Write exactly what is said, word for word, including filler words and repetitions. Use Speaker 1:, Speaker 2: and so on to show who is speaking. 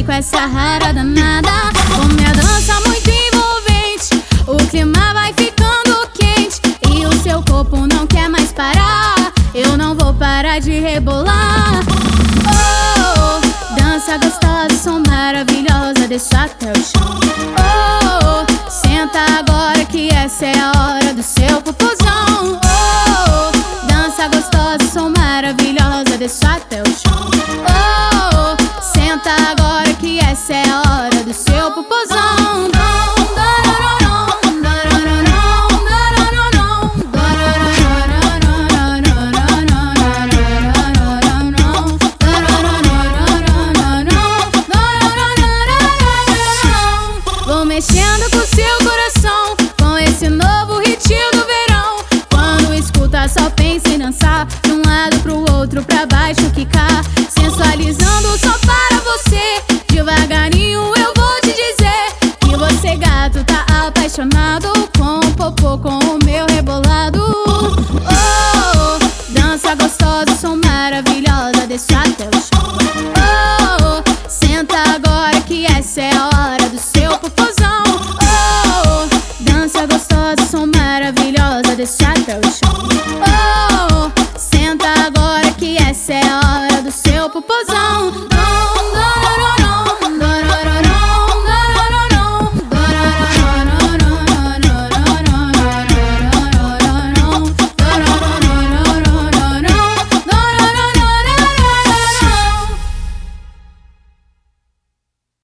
Speaker 1: aqui com essa rara danada. Com minha dança muito envolvente, o clima vai ficando quente e o seu corpo não quer mais parar. Eu não vou parar de rebolar. Oh, dança gostosa, som maravilhosa, desço até o chão. Oh, senta agora que essa é a hora do seu popozão. Oh, dança gostosa, som maravilhosa, desço até o chão. Oh, senta agora que essa é a hora do seu popozão. Vou mexendo com seu coração, com esse novo ritmo do verão. Quando escuta só pensa em dançar, de um lado pro outro, pra baixo quicar, sensualizando só para você. Devagarinho eu vou te dizer que você, gato, tá apaixonado.